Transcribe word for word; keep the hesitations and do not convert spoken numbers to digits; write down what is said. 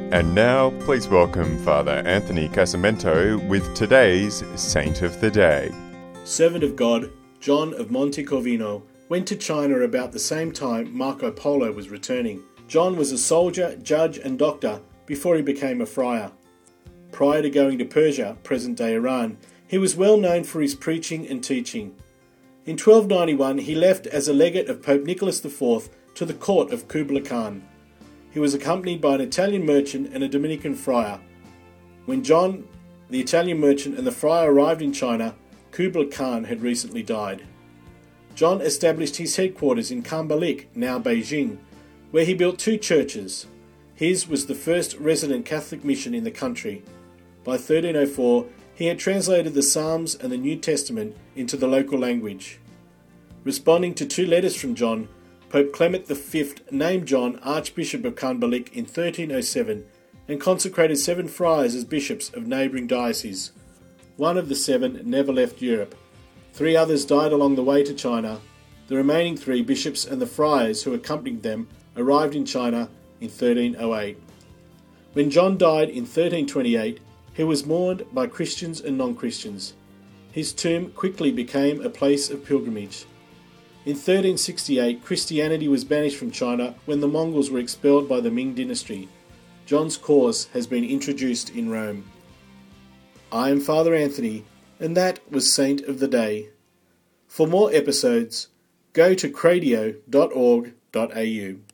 And now, please welcome Father Anthony Casamento with today's Saint of the Day. Servant of God, John of Montecorvino, went to China about the same time Marco Polo was returning. John was a soldier, judge and doctor before he became a friar. Prior to going to Persia, present-day Iran, he was well known for his preaching and teaching. In twelve ninety-one, he left as a legate of Pope Nicholas the Fourth to the court of Kublai Khan. He was accompanied by an Italian merchant and a Dominican friar. When John, the Italian merchant, and the friar arrived in China, Kublai Khan had recently died. John established his headquarters in Khanbalik, now Beijing, where he built two churches. His was the first resident Catholic mission in the country. By thirteen oh four, he had translated the Psalms and the New Testament into the local language. Responding to two letters from John, Pope Clement the Fifth named John Archbishop of Khanbalik in thirteen oh seven and consecrated seven friars as bishops of neighbouring dioceses. One of the seven never left Europe. Three others died along the way to China. The remaining three bishops and the friars who accompanied them arrived in China in thirteen oh eight. When John died in thirteen twenty-eight, he was mourned by Christians and non-Christians. His tomb quickly became a place of pilgrimage. In thirteen sixty-eight, Christianity was banished from China when the Mongols were expelled by the Ming dynasty. John's cause has been introduced in Rome. I am Father Anthony, and that was Saint of the Day. For more episodes, go to cradio dot org dot a u.